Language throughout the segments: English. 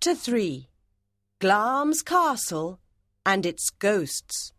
Chapter 3 Glamis Castle and its Ghosts.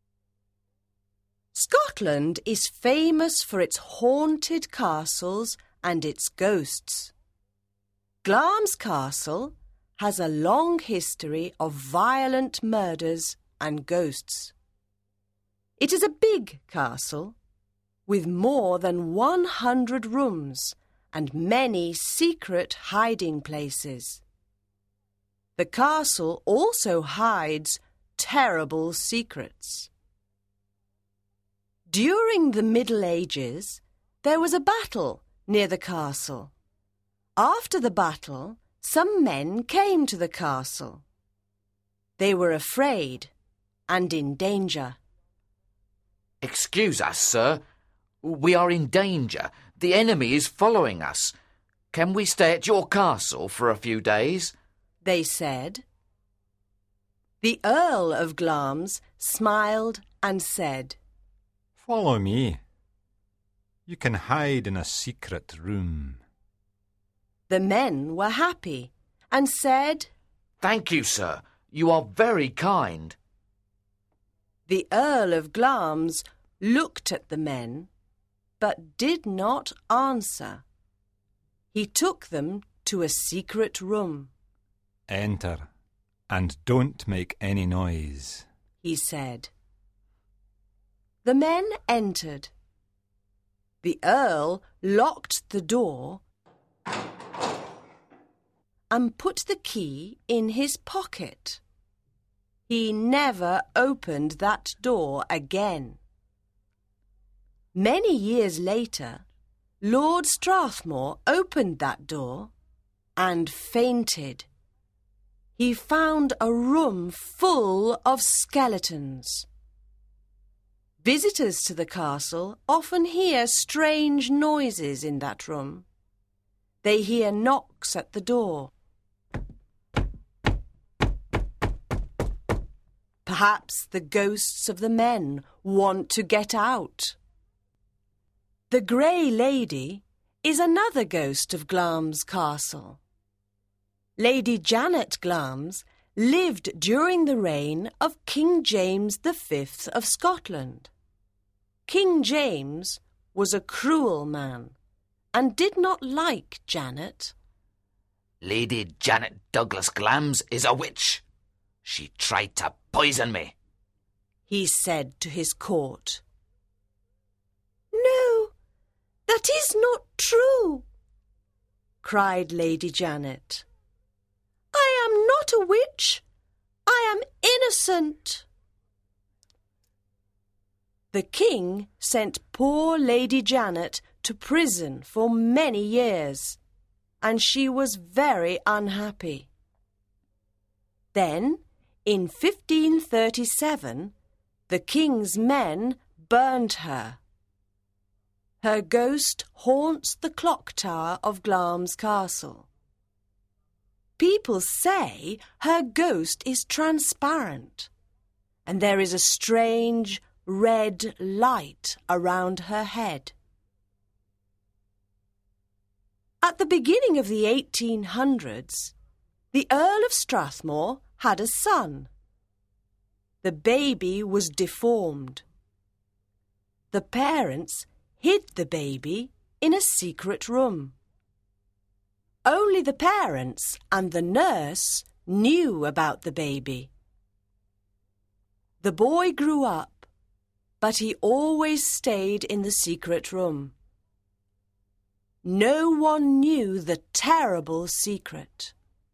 Scotland is famous for its haunted castles and its ghosts. Glamis Castle has a long history of violent murders and ghosts. It is a big castle with more than 100 rooms and many secret hiding places. The castle also hides terrible secrets. During the Middle Ages, there was a battle near the castle. After the battle, some men came to the castle. They were afraid and in danger. Excuse us, sir. We are in danger. The enemy is following us. Can we stay at your castle for a few days? They said. The Earl of Glamis smiled and said, Follow me. You can hide in a secret room. The men were happy and said, Thank you, sir. You are very kind. The Earl of Glamis looked at the men, but did not answer. He took them to a secret room. Enter, and don't make any noise, he said. The men entered. The Earl locked the door and put the key in his pocket. He never opened that door again. Many years later, Lord Strathmore opened that door and fainted. He found a room full of skeletons. Visitors to the castle often hear strange noises in that room. They hear knocks at the door. Perhaps the ghosts of the men want to get out. The Grey Lady is another ghost of Glamis Castle. Lady Janet Glamis lived during the reign of King James V of Scotland. King James was a cruel man and did not like Janet. Lady Janet Douglas Glamis is a witch. She tried to poison me, he said to his court. No, that is not true, cried Lady Janet. I am not a witch. I am innocent. The king sent poor Lady Janet to prison for many years, and she was very unhappy. Then, in 1537, the king's men burned her. Her ghost haunts the clock tower of Glamis Castle. People say her ghost is transparent, and there is a strange red light around her head. At the beginning of the 1800s, the Earl of Strathmore had a son. The baby was deformed. The parents hid the baby in a secret room. Only the parents and the nurse knew about the baby. The boy grew up, but he always stayed in the secret room. No one knew the terrible secret.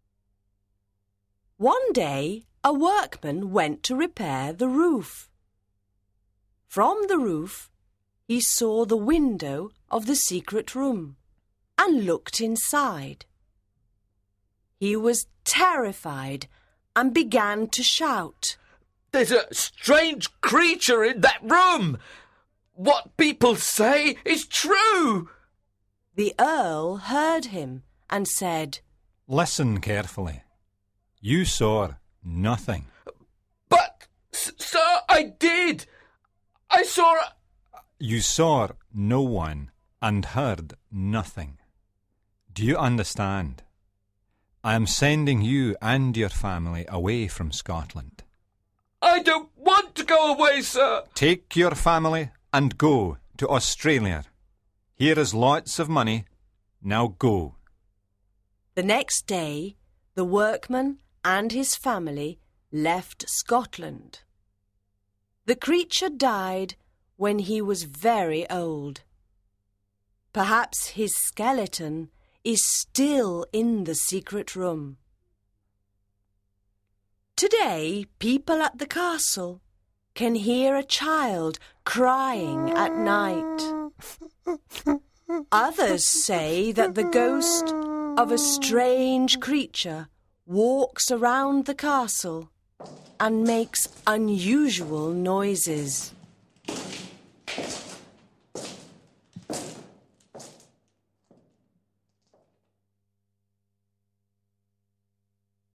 One day, a workman went to repair the roof. From the roof, he saw the window of the secret room and looked inside. He was terrified and began to shout, There's a strange creature in that room. What people say is true. The Earl heard him and said, Listen carefully. You saw nothing. But, sir, I did. I saw... You saw no one and heard nothing. Do you understand? I am sending you and your family away from Scotland. I don't want to go away, sir. Take your family and go to Australia. Here is lots of money. Now go. The next day, the workman and his family left Scotland. The creature died when he was very old. Perhaps his skeleton is still in the secret room. Today, people at the castle can hear a child crying at night. Others say that the ghost of a strange creature walks around the castle and makes unusual noises.